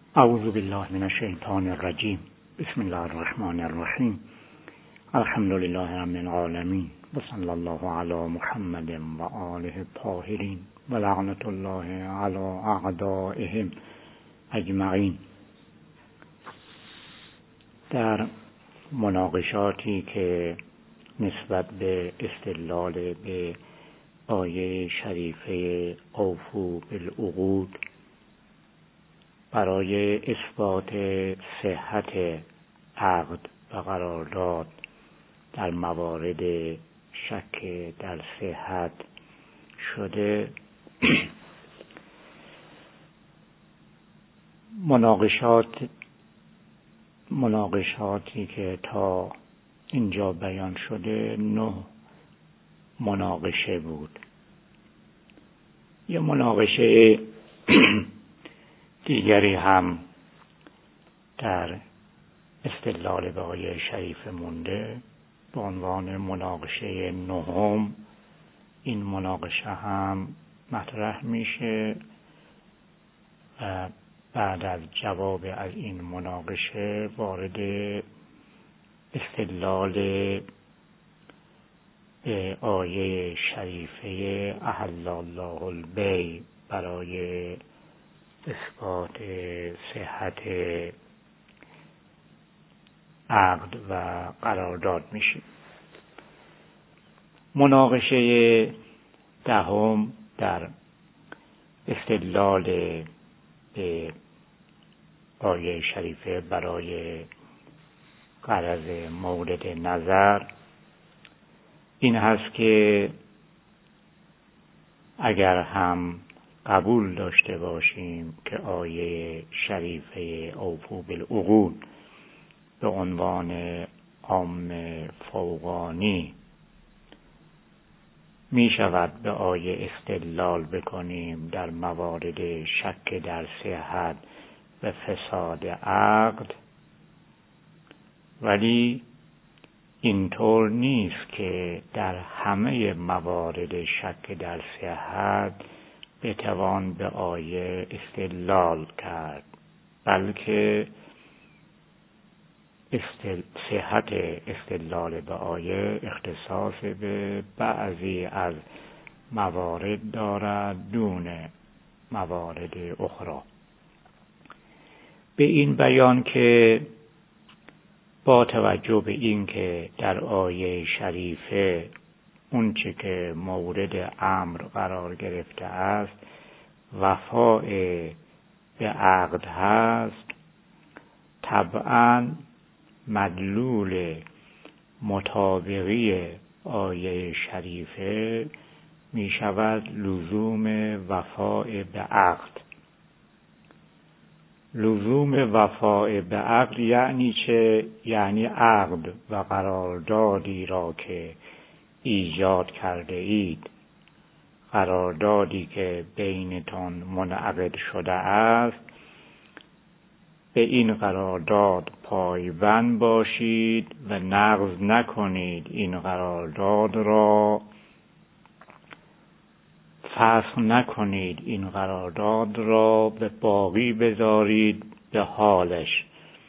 اعوذ بالله من الشیطان الرجیم. بسم الله الرحمن الرحیم. الحمد لله رب العالمین و صلی الله علی محمد و آله الطاهرین و لعنت الله علی اعدائهم اجمعین. در مناقشاتی که نسبت به استدلال به آیه شریفه اوفوا بالعقود برای اثبات صحت عقد و قرارداد در موارد شک در صحت شده، مناقشاتی که تا اینجا بیان شده 9 مناقشه بود. یه مناقشه دیگری هم در استدلال به آیه شریف مونده به عنوان مناقشه 9. این مناقشه هم مطرح میشه و بعد از جواب از این مناقشه وارد استدلال به آیه شریفه احل الله البیع برای اثبات صحت عقد و قرارداد میشه. مناقشه 10 در استدلال به آیه شریفه برای غرض مورد نظر این هست که اگر هم قبول داشته باشیم که آیه شریفه اوفوا بالعقود به عنوان عام فوقانی می شود به آیه استدلال بکنیم در موارد شک در صحت و فساد عقد، ولی اینطور نیست که در همه موارد شک در صحت بتوان به آیه استدلال کرد، بلکه صحت استدلال به آیه اختصاص به بعضی از موارد دارد دون موارد اخرى. به این بیان که با توجه به این که در آیه شریفه اون چه که مورد امر قرار گرفته است وفاء به عقد هست، طبعاً مدلول مطابقی آیه شریفه می شود لزوم وفاء به عقد. لزوم وفاء به عقد یعنی چه؟ یعنی عقد و قراردادی را که ایجاد کرده اید، قراردادی که بینتان منعقد شده است، به این قرارداد پایبند باشید و نقض نکنید. این قرارداد را فسخ نکنید، این قرارداد را به باقی بذارید به حالش.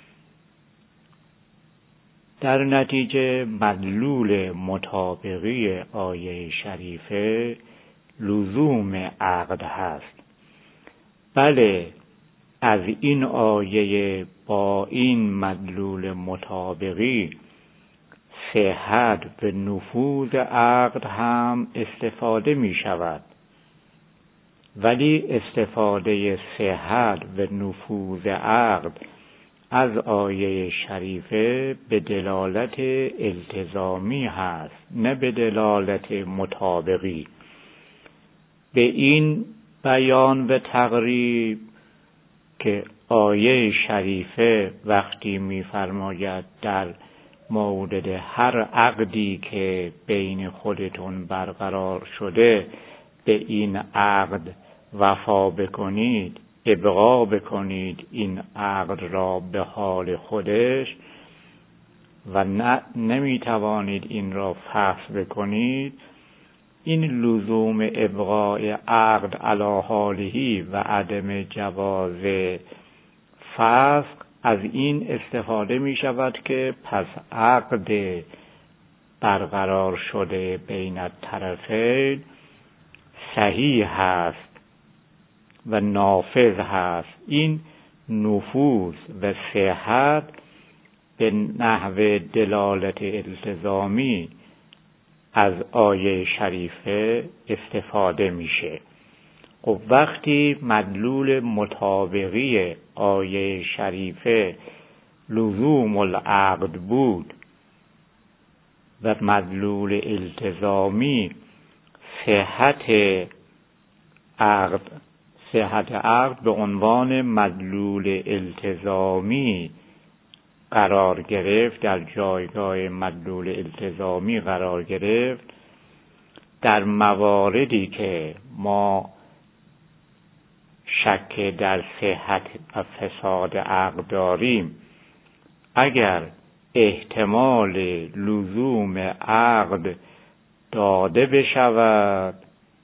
در نتیجه مدلول مطابقی آیه شریفه لزوم عقد هست. بله، از این آیه با این مدلول مطابقی صحت و نفوذ عقد هم استفاده می شود، ولی استفاده صحت و نفوذ عقد از آیه شریفه به دلالت التزامی هست، نه به دلالت مطابقی. به این بیان و تقریب که آیه شریفه وقتی می‌فرماید در مورد هر عقدی که بین خودتون برقرار شده به این عقد وفا بکنید، ابقا بکنید این عقد را به حال خودش و نمیتوانید این را فسخ بکنید، این لزوم ابقاء عقد علی حاله و عدم جواز فسخ از این استفاده می شود که پس عقد برقرار شده بین الطرفین صحیح هست و نافذ هست. این نفوذ و صحت به نحو دلالت التزامی از آیه شریفه استفاده میشه. خب وقتی مدلول مطابقی آیه شریفه لزوم العقد بود و مدلول التزامی صحت عقد به عنوان مدلول التزامی قرار گرفت، در جایگاه مدلول التزامی قرار گرفت، در مواردی که ما شک در صحت و فساد عقد داریم، اگر احتمال لزوم عقد داده بشود،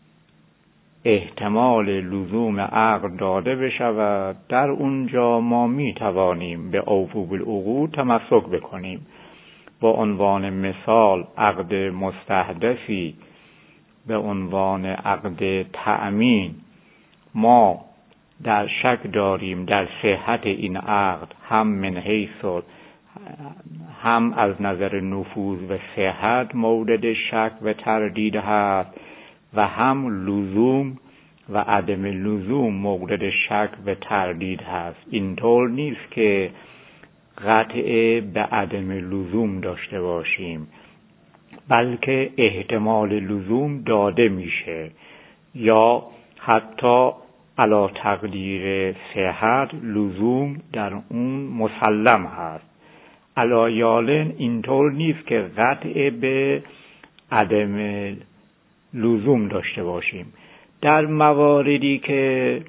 در اونجا ما می توانیم به اوفوا بالعقود تمسک بکنیم. با عنوان مثال عقد مستحدثی به عنوان عقد تأمین، ما در شک داریم در صحت این عقد، هم از نظر نفوذ و صحت مورد شک و تردید هست و هم لزوم و عدم لزوم مورد شک و تردید هست. اینطور نیست که قطع به عدم لزوم داشته باشیم، بلکه احتمال لزوم داده میشه یا حتی علی تقدیر صحت لزوم در اون مسلم هست. علایالن اینطور نیست که قطع به عدم لزوم داشته باشیم. در مواردی که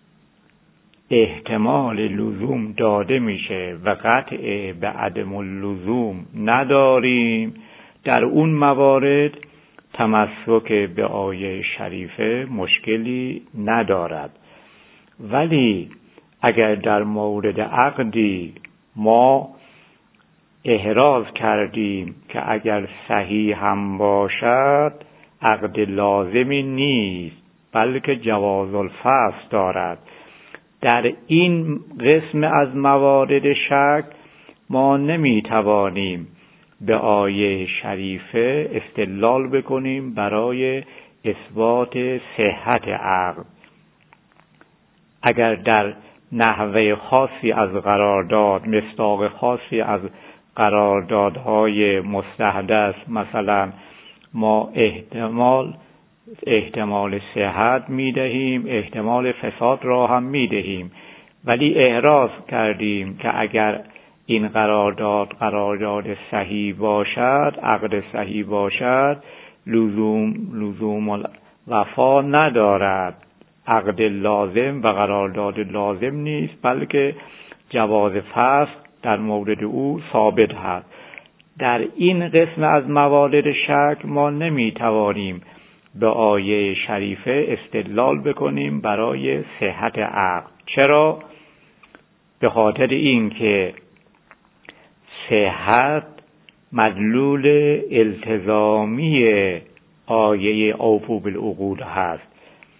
احتمال لزوم داده میشه و قطع به عدم اللزوم نداریم، در اون موارد تمسک به آیه شریفه مشکلی ندارد. ولی اگر در مورد عقدی ما احراز کردیم که اگر صحیح هم باشد عقد لازمی نیست بلکه جواز الفسخ دارد، در این قسم از موارد شک ما نمیتوانیم به آیه شریفه استدلال بکنیم برای اثبات صحت عقد. اگر در نحوه خاصی از قرارداد، مصداق خاصی از قراردادهای مستحدث، مثلا ما احتمال صحت میدهیم، احتمال فساد را هم میدهیم، ولی احراز کردیم که اگر این قرارداد صحیح باشد، عقد صحیح باشد، لزوم وفا ندارد، عقد لازم و قرارداد لازم نیست بلکه جواز فسخ در مورد او ثابت هست. در این قسم از موارد شک ما نمیتوانیم به آیه شریفه استدلال بکنیم برای صحت عقد. چرا؟ به خاطر اینکه صحت مدلول التزامی آیه اوفوا بالعقود هست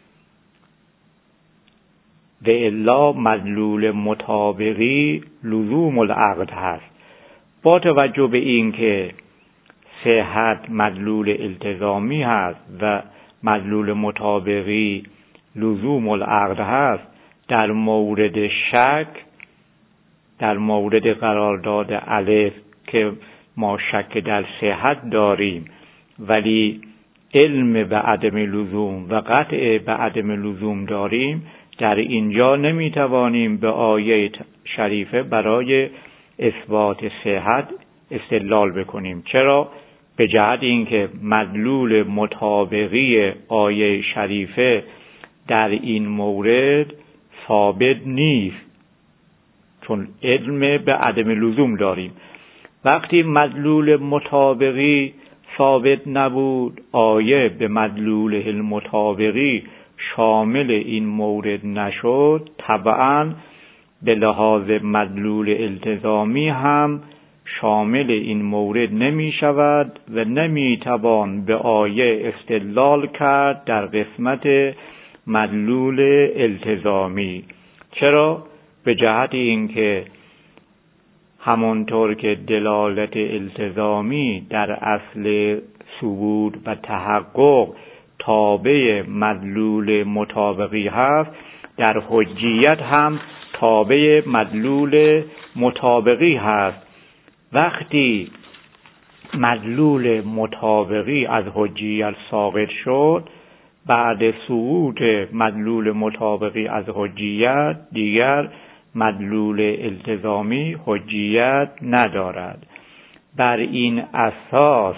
و الا مدلول مطابقی لزوم العقد هست. با توجه به اینکه صحت مدلول التزامی هست و مدلول مطابقی لزوم العقد هست، در مورد شک، در مورد قرارداد الف که ما شک در صحت داریم ولی علم به عدم لزوم و قطع به عدم لزوم داریم، در اینجا نمیتوانیم به آیه شریفه برای اثبات صحت استدلال بکنیم. چرا؟ به جهت اینکه مدلول مطابقی آیه شریفه در این مورد ثابت نیست، چون علم به عدم لزوم داریم. وقتی مدلول مطابقی ثابت نبود، آیه به مدلول المطابقی شامل این مورد نشد، طبعا به لحاظ مدلول التزامی هم شامل این مورد نمی شود و نمی توان به آیه استدلال کرد در قسمت مدلول التزامی. چرا؟ به جهت اینکه همانطور که دلالت التزامی در اصل ثبوت و تحقق تابع مدلول مطابقی هست، در حجیت هم تابع مدلول مطابقی هست. وقتی مدلول مطابقی از حجیت ساقط شد، بعد ثبوت مدلول مطابقی از حجیت دیگر مدلول التزامی حجیت ندارد. بر این اساس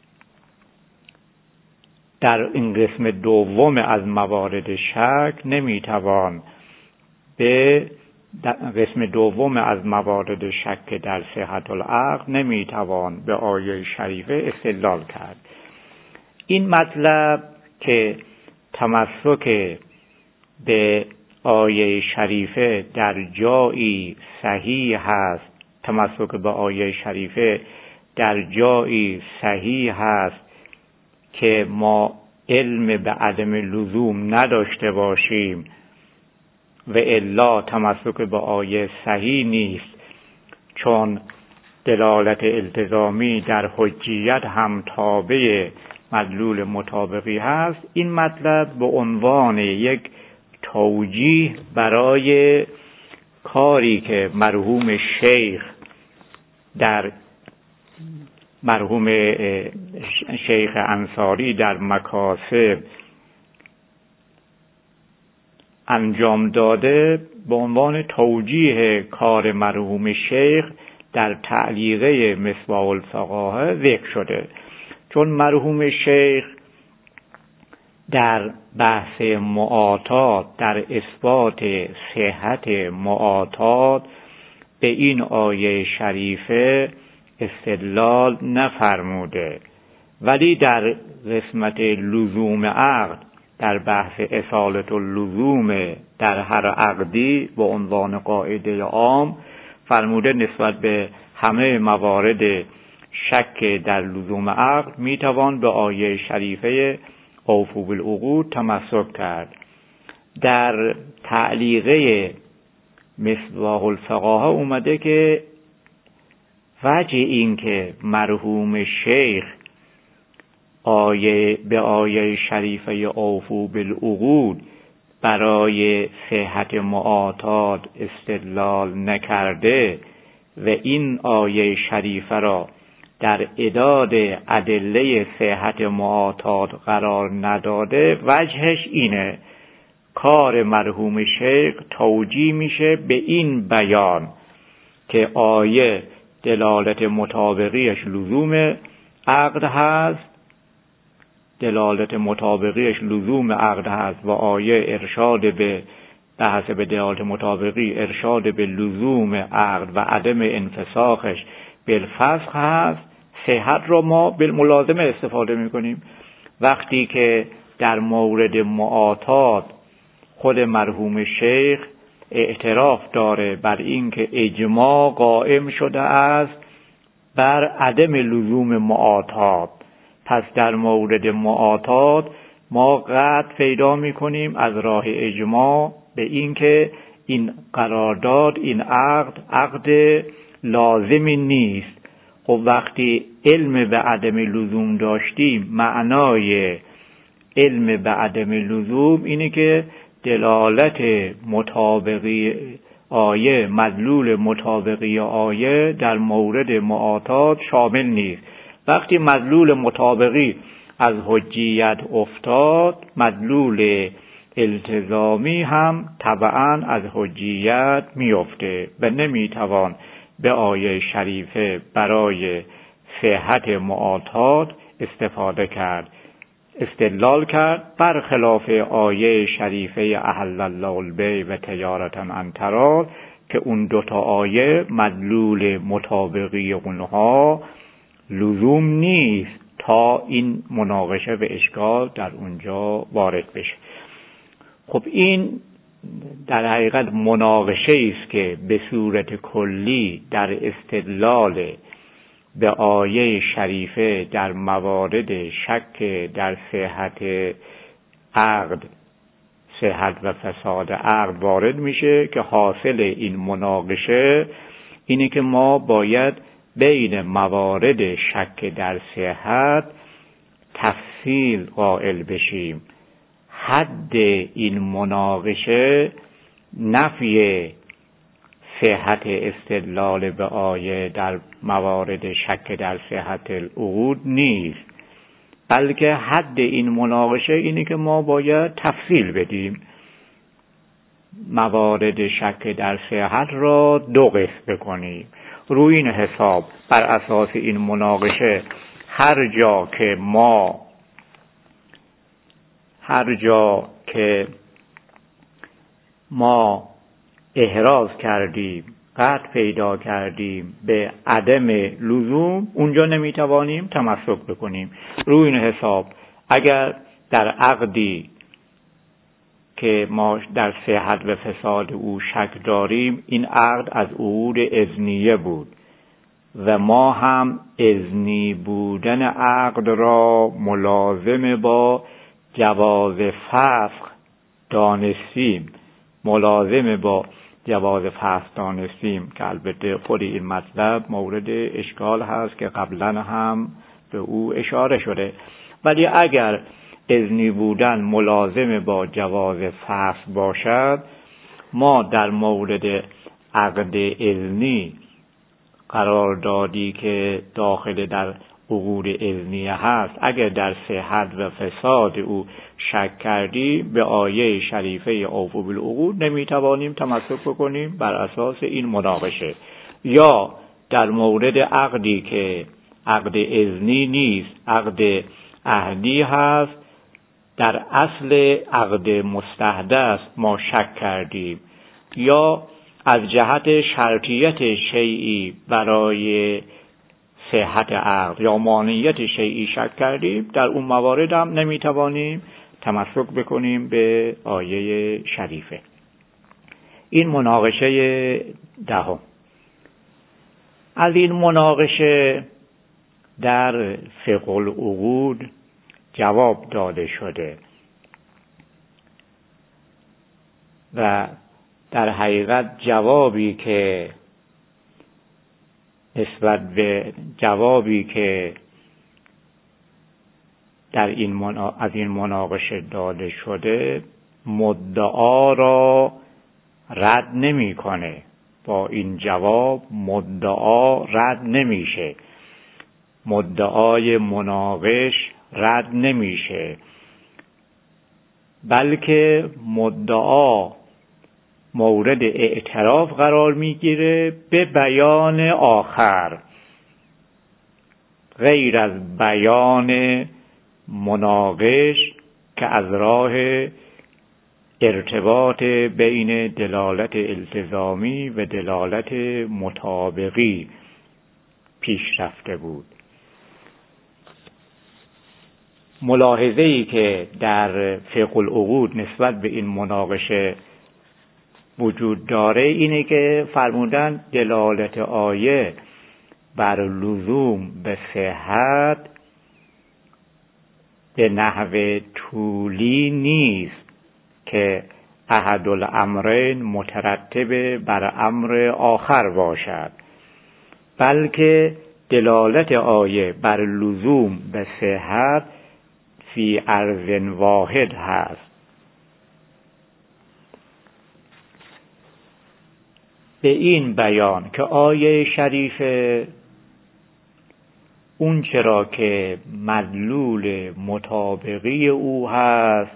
در این قسم دوم از موارد شک نمیتوان به قسم دوم از موارد شک در صحت العقد نمیتوان به آیه شریفه استدلال کرد. این مطلب که تمسک به آیه شریفه در جایی صحیح هست، تمسک به آیه شریفه در جایی صحیح هست که ما علم به عدم لزوم نداشته باشیم و الا تمسک به آیه صحیح نیست، چون دلالت التزامی در حجیت هم تابع مدلول مطابقی هست. این مطلب به عنوان یک توجیه برای کاری که مرحوم شیخ انصاری در مکاسب انجام داده، به عنوان توجیه کار مرحوم شیخ در تعلیقه مصباح الفقاهه ذکر شده. چون مرحوم شیخ در بحث معاطات، در اثبات صحت معاطات به این آیه شریفه استدلال نفرموده، ولی در قسمت لزوم عقد، در بحث اصالت اللزوم در هر عقدی به عنوان قاعده عام فرموده نسبت به همه موارد شک در لزوم عقد میتوان به آیه شریفه اوفوا بالعقود تمسک کرد. در تعلیقه مصباح الفقاهه اومده که وجه این که مرحوم شیخ به آیه شریفه اوفوا بالعقود برای صحت معاطات استدلال نکرده و این آیه شریفه را در اعداد ادله صحت معاطات قرار نداده، وجهش اینه کار مرحوم شیخ توجیه میشه به این بیان که آیه دلالت مطابقیش لزوم عقد هست، و آیه ارشاد به حسب دلالت مطابقی ارشاد به لزوم عقد و عدم انفساخش بالفسخ هست. صحت را ما بالملازمه استفاده میکنیم. وقتی که در مورد معاطات خود مرحوم شیخ اعتراف داره بر اینکه اجماع قائم شده است بر عدم لزوم معاطات، پس در مورد معاطات ما قطع پیدا میکنیم از راه اجماع به اینکه این قرارداد، این عقد لازمی نیست. خب وقتی علم به عدم لزوم داشتیم، معنای علم به عدم لزوم اینه که دلالت مطابقی آیه، مدلول مطابقی آیه در مورد معاطات شامل نیست. وقتی مدلول مطابقی از حجیت افتاد، مدلول التزامی هم طبعاً از حجیت میفته و نمیتوان به آیه شریفه برای صحت معاطات استدلال کرد، برخلاف آیه شریفه احل الله البیع و تجارة عن تراض که اون دوتا آیه مدلول مطابقی اونها لزوم نیست تا این مناقشه و اشکال در اونجا وارد بشه. خب این در حقیقت مناقشه است که به صورت کلی در استدلال به آیه شریفه در موارد شک در صحت عقد، صحت و فساد عقد وارد میشه که حاصل این مناقشه اینه که ما باید بین موارد شک در صحت تفصیل قائل بشیم. حد این مناقشه نفی صحت استدلال به آیه در موارد شک در صحت العقود نیست، بلکه حد این مناقشه اینه که ما باید تفصیل بدیم، موارد شک در صحت را دو قسم بکنیم. روی این حساب بر اساس این مناقشه هر جا که ما احراز کردیم، قطع پیدا کردیم به عدم لزوم، اونجا نمیتوانیم تمسک بکنیم. روی این حساب اگر در عقدی که ما در صحت و فساد او شک داریم، این عقد از عقود اذنیه بود و ما هم اذنی بودن عقد را ملازم با جواز فسخ دانستیم، که البته خود این مطلب مورد اشکال هست که قبلا هم به او اشاره شده. ولی اگر اذنی بودن ملازم با جواز فسخ باشد، ما در مورد عقد اذنی قراردادی که داخل در عقود اذنیه هست، اگر در صحت و فساد او شک کردی به آیه شریفه اوفوا بالعقود نمیتوانیم تمسک بکنیم بر اساس این مناقشه. یا در مورد عقدی که عقد اذنی نیست، عقد عهدی هست، در اصل عقد مستحدث ما شک کردیم یا از جهت شرطیت شیئی برای صحت عقد یا مانعیت شیئی شک کردیم، در اون موارد هم نمیتوانیم تمسک بکنیم به آیه شریفه. این مناقشه دهم. از این مناقشه در فقه العقود جواب داده شده و در حقیقت جوابی که نسبت به جوابی که از این مناقشه داده شده مدعا را رد نمی‌کنه. با این جواب مدعا رد نمیشه، مدعای مناقش رد نمیشه، بلکه مدعا مورد اعتراف قرار میگیره به بیان آخر، غیر از بیان مناقش که از راه ارتباط بین دلالت التزامی و دلالت مطابقی پیش رفته بود. ملاحظه‌ای که در فقه العقود نسبت به این مناقشه وجود داره اینه که فرمودن دلالت آیه بر لزوم به صحت به نحو طولی نیست که احد الامرین مترتب بر امر آخر باشد، بلکه دلالت آیه بر لزوم به صحت فی عرض واحد هست. به این بیان که آیه شریفه اون چرا که مدلول مطابقی او هست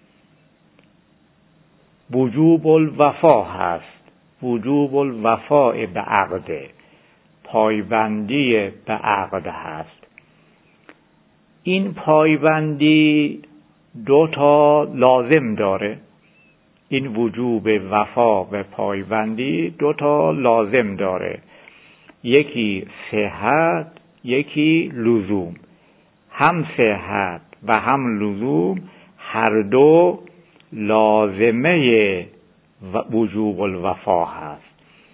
وجوب الوفا هست، وجوب الوفا به عقد، پایبندی به عقد هست. این پایبندی دو تا لازم داره، این وجوب وفا و پایبندی دو تا لازم داره، یکی صحت یکی لزوم. هم صحت و هم لزوم هر دو لازمه وجوب الوفا هست.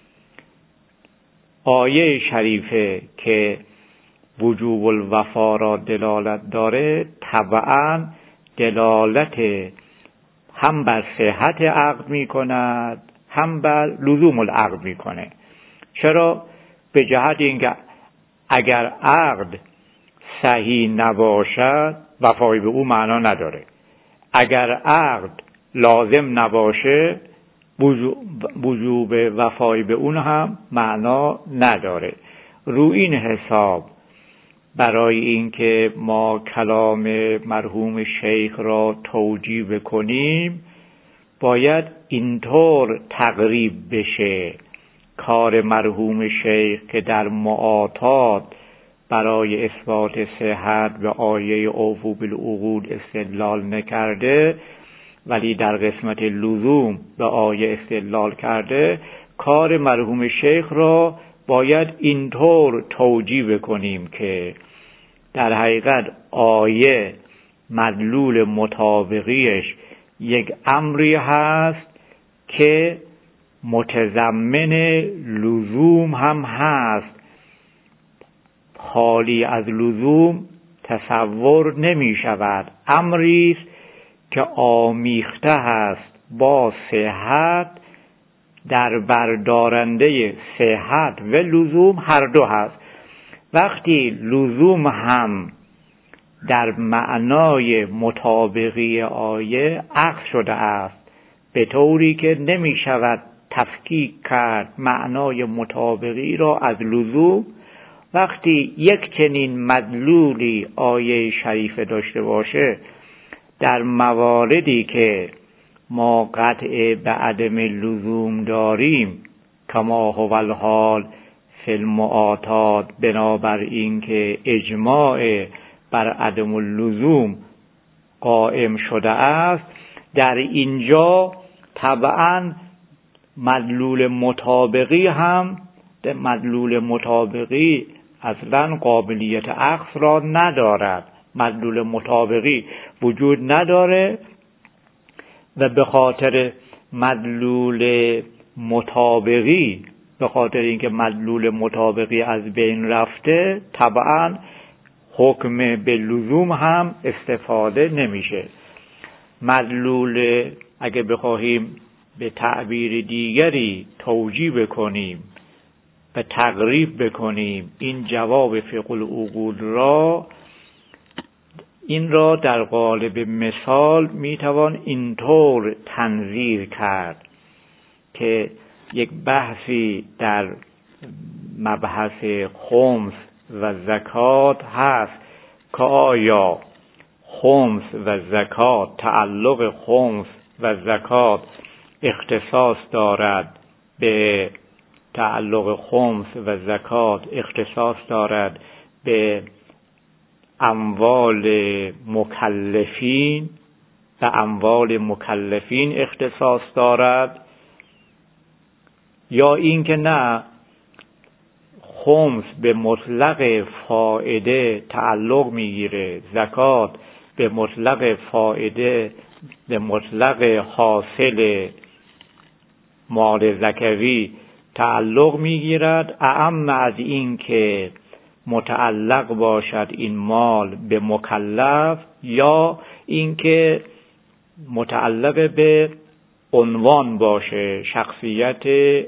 آیه شریفه که وجوب الوفا را دلالت داره طبعا دلالت هم بر صحت عقد می کند هم بر لزوم العقد می کنه. چرا؟ به جهت اینکه اگر عقد صحیح نباشد وفای به او معنا نداره، اگر عقد لازم نباشه وجوب وفای به اون هم معنا نداره. رو این حساب برای اینکه ما کلام مرحوم شیخ را توجیه بکنیم باید اینطور تقریب بشه کار مرحوم شیخ که در معاطات برای اثبات صحت به آیه اوفوا بالعقود استدلال نکرده ولی در قسمت لزوم به آیه استدلال کرده. کار مرحوم شیخ را باید اینطور توجیه بکنیم که در حقیقت آیه مدلول مطابقیش یک امری هست که متضمن لزوم هم هست. خالی از لزوم تصور نمی شود. امری است که آمیخته هست با صحت، در بردارنده صحت و لزوم هر دو هست. وقتی لزوم هم در معنای مطابقی آیه عکس شده است به طوری که نمی شود تفکیک کرد معنای مطابقی را از لزوم، وقتی یک چنین مدلولی آیه شریفه داشته باشه در مواردی که ما قطع به عدم لزوم داریم کما هو الحال فی المعاطات، بنابر این که اجماع بر عدم اللزوم قائم شده است، در اینجا طبعا مدلول مطابقی هم مدلول مطابقی اصلا قابلیت عکس را ندارد. مدلول مطابقی وجود نداره و به خاطر مدلول مطابقی، به خاطر اینکه مدلول مطابقی از بین رفته طبعا حکم به لزوم هم استفاده نمیشه. مدلول اگه بخواهیم به تعبیر دیگری توجیه بکنیم و تقریب بکنیم این جواب فقه العقول را، این را در قالب مثال میتوان اینطور تنظیر کرد که یک بحثی در مبحث خمس و زکات هست که آیا خمس و زکات، تعلق خمس و زکات اختصاص دارد به تعلق خمس و زکات اختصاص دارد به اموال مکلفین و اموال مکلفین اختصاص دارد، یا اینکه نه خمس به مطلق فائده تعلق میگیره، زکات به مطلق فائده به مطلق حاصل مال زکوی تعلق میگیرد، اعم از این که متعلق باشد این مال به مکلف یا اینکه متعلق به عنوان باشه، شخصیت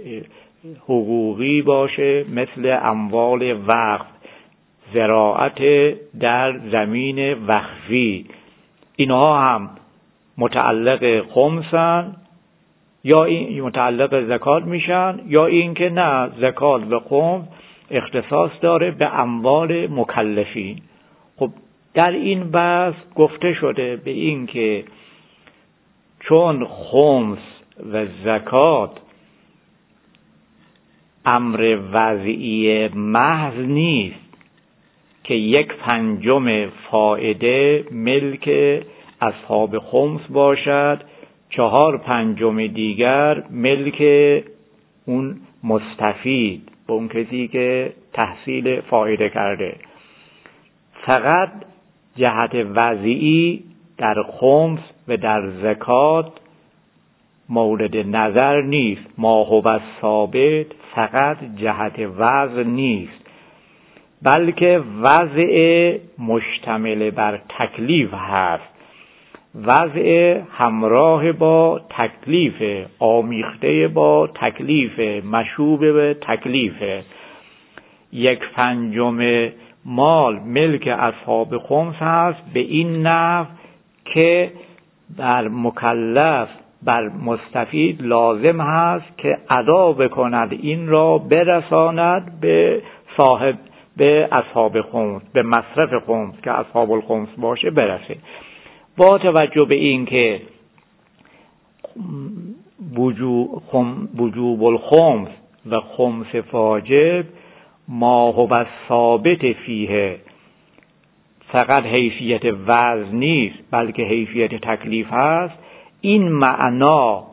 حقوقی باشه، مثل اموال وقف، زراعت در زمین وقفی، اینها هم متعلق خمسن یا این متعلق زکات میشن، یا اینکه نه زکات و خمس اختصاص داره به اموال مکلفین. خب در این بحث گفته شده به این که چون خمس و زکات امر وضعی محض نیست که 1/5 فائده ملک اصحاب خمس باشد، 4/5 دیگر ملک اون مستفید، به اون کسی که تحصیل فائده کرده. فقط جهت وضعی در خمس و در زکات مورد نظر نیست. ما هو ثابت فقط جهت وضع نیست، بلکه وضع مشتمل بر تکلیف هست، وضع همراه با تکلیف، آمیخته با تکلیف، مشوب به تکلیف. 1/5 مال ملک اصحاب خمس هست به این نحو که بر مکلف، بر مستفید لازم هست که ادا بکند، این را برساند به صاحب، به اصحاب خمس، به مصرف خمس که اصحاب الخمس باشه برسه. با توجه به این که وجوب الخمس و خمس واجب ما هو ثابت فیه فقط حیثیت وزن نیست بلکه حیثیت تکلیف هست، این معنا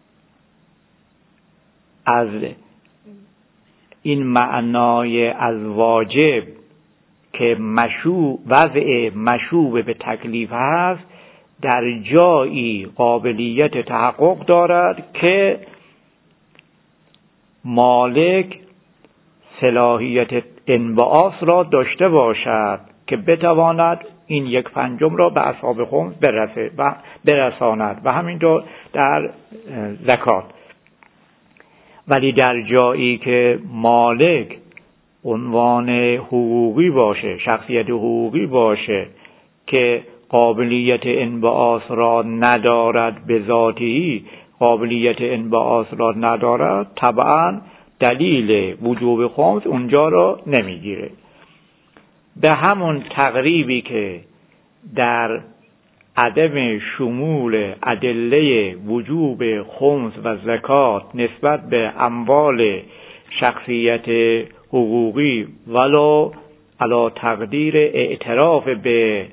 از این معنای از واجب که وضع مشوب به تکلیف هست در جایی قابلیت تحقق دارد که مالک صلاحیت انبعاث را داشته باشد که بتواند این 1/5 را به اصحاب خمس برساند و همینطور در زکات. ولی در جایی که مالک عنوان حقوقی باشه، شخصیت حقوقی باشه که قابلیت انبعاث را ندارد، به ذاتی قابلیت انبعاث را ندارد، طبعا دلیل وجوب خمس اونجا را نمیگیره. به همون تقریبی که در عدم شمول ادله وجوب خمس و زکات نسبت به اموال شخصیت حقوقی ولو علی تقدیر اعتراف به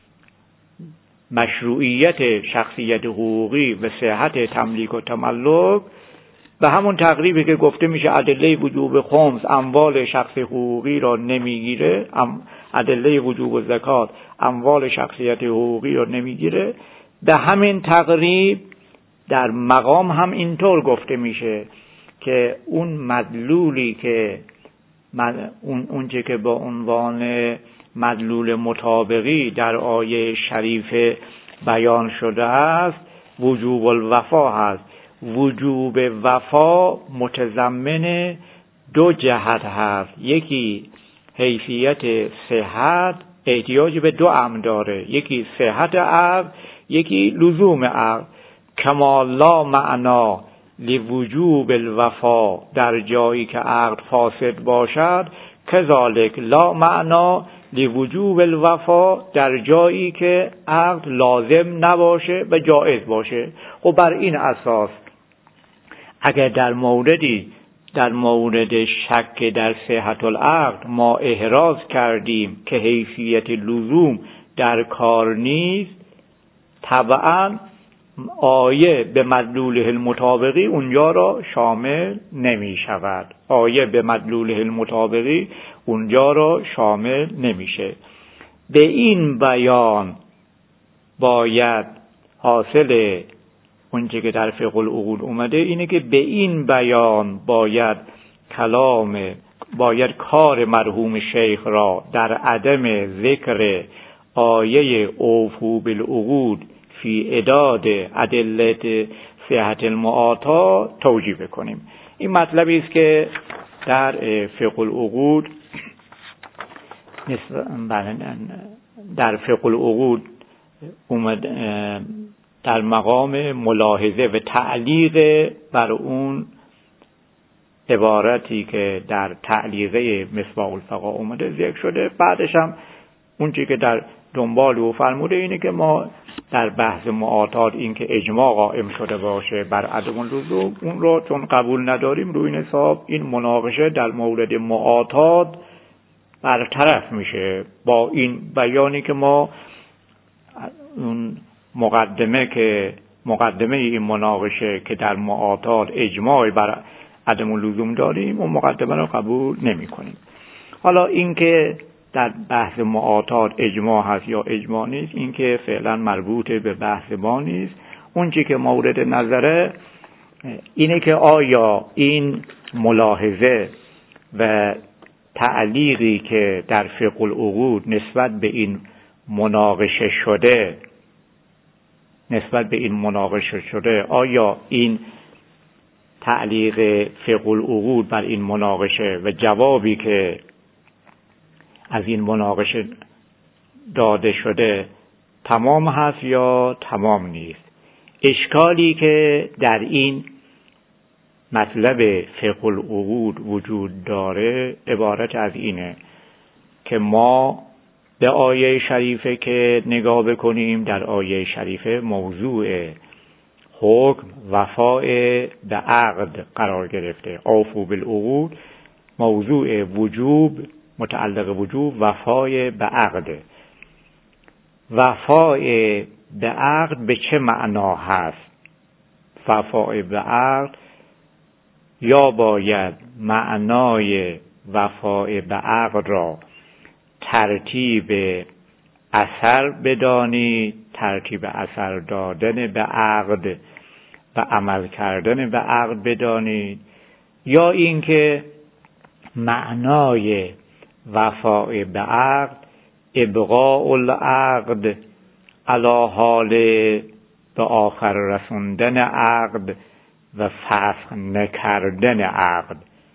مشروعیت شخصیت حقوقی و صحت تملیک و تملک، به همون تقریبی که گفته میشه ادله وجوب خمس اموال شخص حقوقی را نمیگیره، ادله وجوب زکات اموال شخصیت حقوقی را نمیگیره، به همین تقریب در مقام هم اینطور گفته میشه که اون مدلولی که اونچه که با عنوان مدلول مطابقی در آیه شریف بیان شده است وجوب الوفا هست. وجوب وفا متضمن 2 جهت هست، یکی حیثیت صحت، احتیاج به 2 امر داره، یکی صحت عقد، یکی لزوم عقد. کما لا معنا لوجوب الوفا در جایی که عقد فاسد باشد، کذالک لا معنا لوجوب الوفا در جایی که عقد لازم نباشه و جائز باشه. خب بر این اساس اگر در مورد شک در صحت العقد ما احراز کردیم که حیثیت لزوم در کار نیست، طبعا آیه به مدلوله المطابقی اونجا را شامل نمی شود. آیه به مدلوله المطابقی اونجا را شامل نمیشه. به این بیان باید حاصل اونچه که در فقه العقود اومده اینه که به این بیان باید کار مرحوم شیخ را در عدم ذکر آیه اوفوا بالعقود فی اعداد ادله صحت المعاطا توجیه بکنیم. این مطلبی است که در فقه العقود در مقام ملاحظه و تعلیق بر اون عبارتی که در تعلیقه مصباح الفقه اومده ذکر شده. بعدش هم اون چیزی که در دنبال او فرموده اینه که ما در بحث معاطات این که اجماع قائم شده باشه بر عدم اللزوم، اون رو چون قبول نداریم روی این حساب این مناقشه در مورد معاطات برطرف میشه با این بیانی که ما اون مقدمه این مناقشه که در معاطات اجماع بر عدم اللزوم داریم و مقدمه رو قبول نمی کنیم. حالا این که در بحث معاطات اجماع هست یا اجماع نیست، این که فعلا مربوط به بحث ما نیست. اون چی که مورد نظره اینه که آیا این ملاحظه و تعلیقی که در فقه العقود نسبت به این مناقشه شده آیا این تعلیق فقه العقود بر این مناقشه و جوابی که از این مناقشه داده شده تمام هست یا تمام نیست؟ اشکالی که در این مطلب فقه العقود وجود داره عبارت از اینه که ما به آیه شریفه که نگاه بکنیم، در آیه شریفه موضوع حکم وفاء به عقد قرار گرفته. اوفوا بالعقود، موضوع وجوب، متعلق وجوب وفای به عقد. وفای به عقد به چه معنا هست؟ وفای به عقد یا باید معنای وفای به عقد را ترتیب اثر بدانی، ترتیب اثر دادن به عقد و عمل کردن به عقد بدانید، یا اینکه معنای وفای به عقد ابقاء العقد علی حال به آخر رسوندن عقد و فسخ نکردن عقد.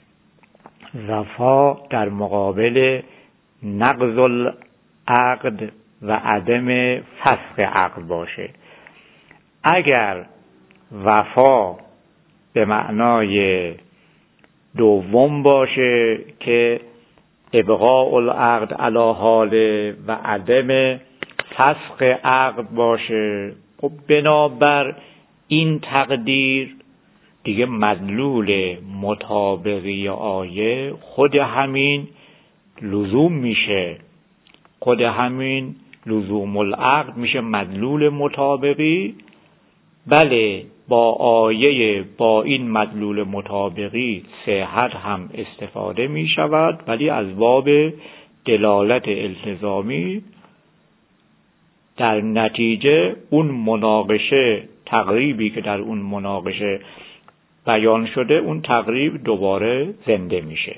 وفا در مقابل نقض العقد و عدم فسخ عقد باشه. اگر وفا به معنای دوم باشه که ابقاء العقد علی حال و عدم فسخ عقد باشه، خب بنابر این تقدیر دیگه مدلول مطابقی آیه خود همین لزوم میشه، خود همین لزوم العقد میشه مدلول مطابقی. بله، با آیه با این مدلول مطابقی صحت هم استفاده می شود، ولی از باب دلالت التزامی در نتیجه اون مناقشه، تقریبی که در اون مناقشه بیان شده، اون تقریب دوباره زنده میشه.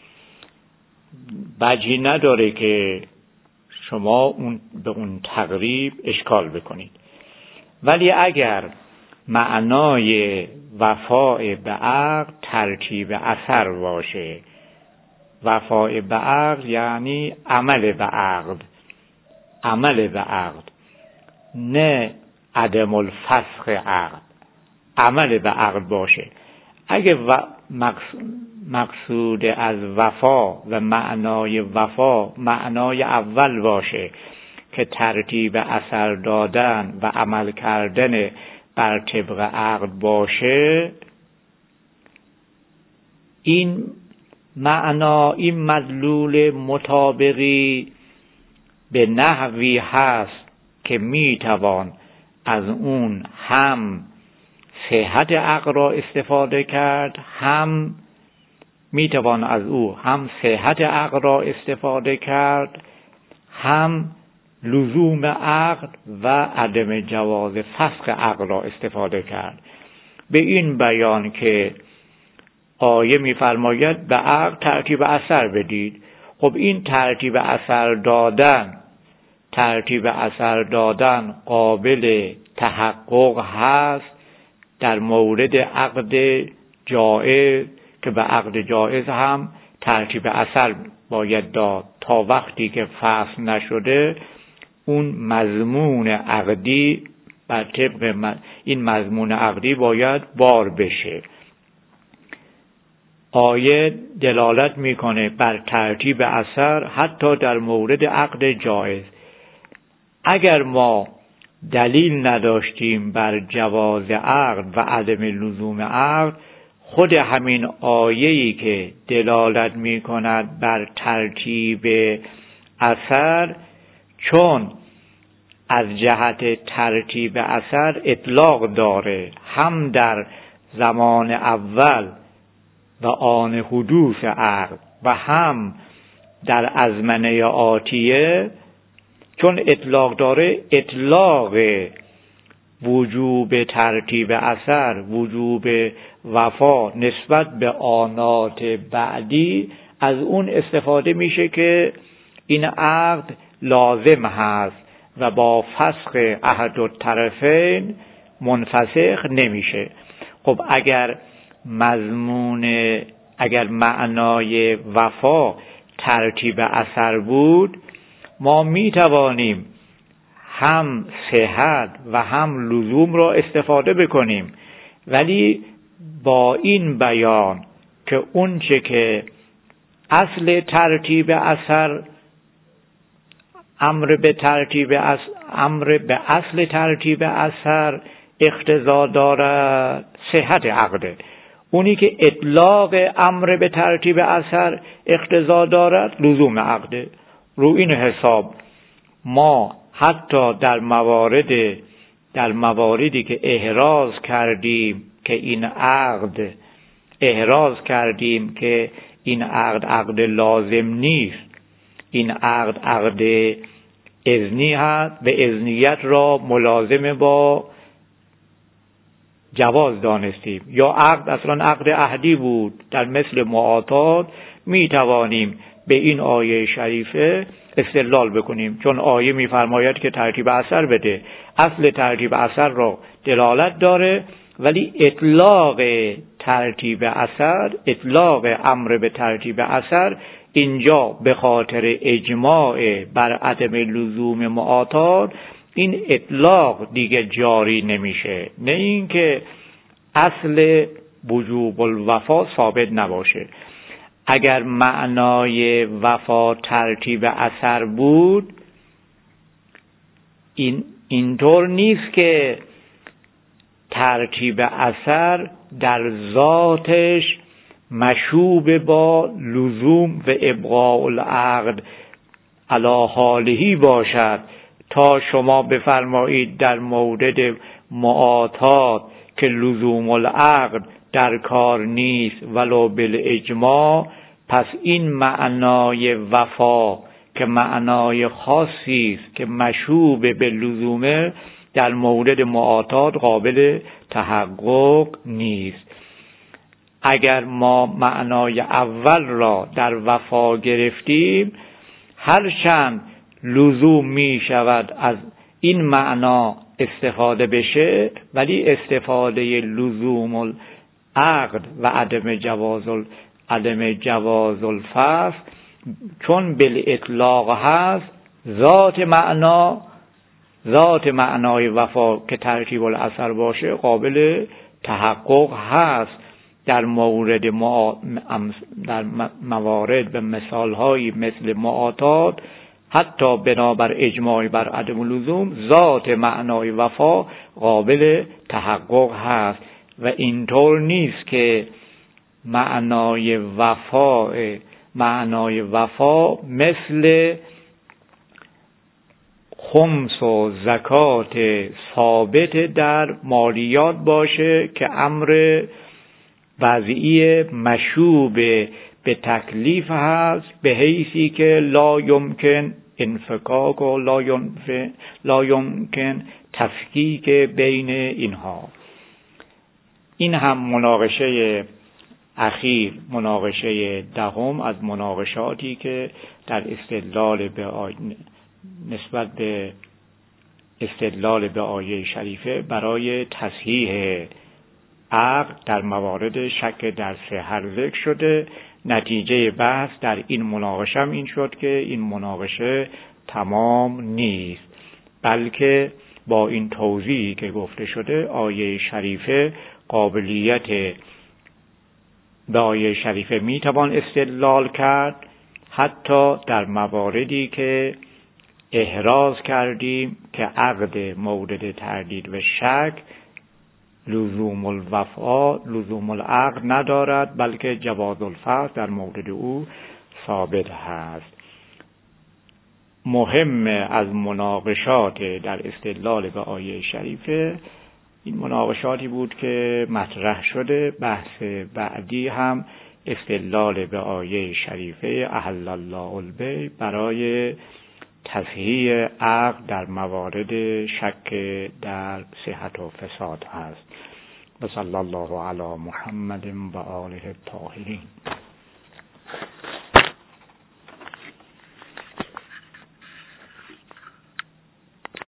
وجهی نداره که شما به اون تقریب اشکال بکنید. ولی اگر معنای وفای به عقد ترتیب اثر باشه، وفای به عقد یعنی عمل به عقد، عمل به عقد، نه عدم الفسخ عقد، عمل به عقد باشه. اگه مقصود از وفا و معنای وفا معنای اول باشه که ترتیب اثر دادن و عمل کردن بر طبق عقد باشه، این معنا، این مدلول مطابقی به نحوی هست که میتوان از اون هم صحت عقد را استفاده کرد، هم میتوان از او هم صحت عقد را استفاده کرد، هم لزوم عقد و عدم جواز فسخ عقد را استفاده کرد. به این بیان که آیه می‌فرماید به عقد ترتیب اثر بدید. خب این ترتیب اثر دادن قابل تحقق هست در مورد عقد جائز، که به عقد جائز هم ترتیب اثر باید داد تا وقتی که فسخ نشده اون مضمون عقدی بر طبق این مضمون عقدی باید بار بشه. آیه دلالت میکنه بر ترتیب اثر حتی در مورد عقد جائز. اگر ما دلیل نداشتیم بر جواز عقد و عدم لزوم عقد، خود همین آیه‌ای که دلالت میکند بر ترتیب اثر، چون از جهت ترتیب اثر اطلاق داره هم در زمان اول و آن حدوث عقد و هم در ازمنه آتیه، چون اطلاق داره، اطلاق وجوب ترتیب اثر، وجوب وفا نسبت به آنات بعدی، از اون استفاده میشه که این عقد لازم هست و با فسخ احد الطرفین منفسخ نمیشه. خب اگر معنای وفا ترتیب اثر بود، ما می توانیم هم صحت و هم لزوم را استفاده بکنیم، ولی با این بیان که اون چه که اصل ترتیب اثر امر به اصل ترتیب اثر اقتضا دارد صحت عقده، اونی که اطلاق امر به ترتیب اثر اقتضا دارد لزوم عقده. رو این حساب ما حتی در مواردی که احراز کردیم که این عقد لازم نیست، این عقد اذنی هست، به اذنیت را ملازم با جواز دانستیم، یا عقد اصلا عقد عهدی بود در مثل معاطات، می توانیم به این آیه شریفه استدلال بکنیم، چون آیه می‌فرماید که ترتیب اثر بده، اصل ترتیب اثر را دلالت داره، ولی اطلاق امر به ترتیب اثر اینجا به خاطر اجماع بر عدم لزوم معاطات این اطلاق دیگه جاری نمیشه، نه اینکه اصل وجوب الوفا ثابت نباشه. اگر معنای وفا ترتیب اثر بود، اینطور نیست که ترتیب اثر در ذاتش مشوب با لزوم و ابقاء العقد علی حالهی باشد تا شما بفرمایید در مورد معاطات که لزوم العقد در کار نیست ولو بالاجماع، پس این معنای وفا که معنای خاصی است که مشوب به لزومه در مورد معاطات قابل تحقق نیست. اگر ما معنای اول را در وفا گرفتیم، هرچند لزوم می شود از این معنا استفاده بشه، ولی استفاده لزوم العقد و عدم جواز الفسخ چون بالاطلاق هست، ذات معنای وفا که ترتیب الاثر باشه قابل تحقق هست در موارد به مثالهایی مثل معاطات، حتی بنابر اجماع بر عدم لزوم ذات معنای وفا قابل تحقق هست و اینطور نیست که معنای وفا مثل خمس و زکات ثابت در مالیات باشه که امر وضعی مشوب به تکلیف هست، به حیثی که لا یمکن انفکاک و لا یمکن تفکیک بین اینها. این هم مناقشه اخیر، مناقشه دهم از مناقشاتی که در نسبت به استدلال به آیه شریفه برای تصحیح عقد در موارد شک در صحت ذکر شده. نتیجه بحث در این مناقشه هم این شد که این مناقشه تمام نیست، بلکه با این توضیحی که گفته شده آیه شریفه به آیه شریفه میتوان استدلال کرد حتی در مواردی که احراز کردیم که عقد مورد تردید و شک لزوم العقد ندارد، بلکه جواز الفسخ در مورد او ثابت هست. مهم از مناقشات در استدلال به آیه شریفه این مناقشاتی بود که مطرح شده. بحث بعدی هم استدلال به آیه شریفه احل الله البیع برای تصحیح عقل در موارد شک در صحت و فساد هست. و صلی الله علی محمد و آله الطاهرین.